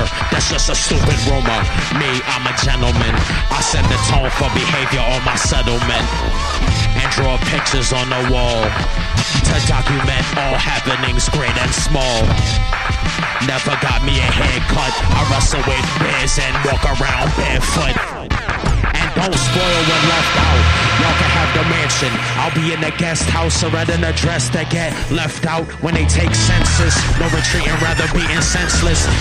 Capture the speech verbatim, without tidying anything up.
murder, that's just a stupid rumor. Me, I'm a gentleman. I set the tone for behavior on my settlement and draw pictures on the wall to document all happenings, great and small. Never got me a haircut. I wrestle with bears and walk around barefoot. And don't spoil when left out. Y'all can have the mansion. I'll be in the guest house or at an address that get left out when they take census. No retreating, rather being senseless.